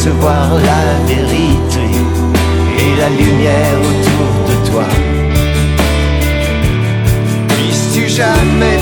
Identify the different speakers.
Speaker 1: voir la vérité et la lumière autour de toi. Puisses-tu jamais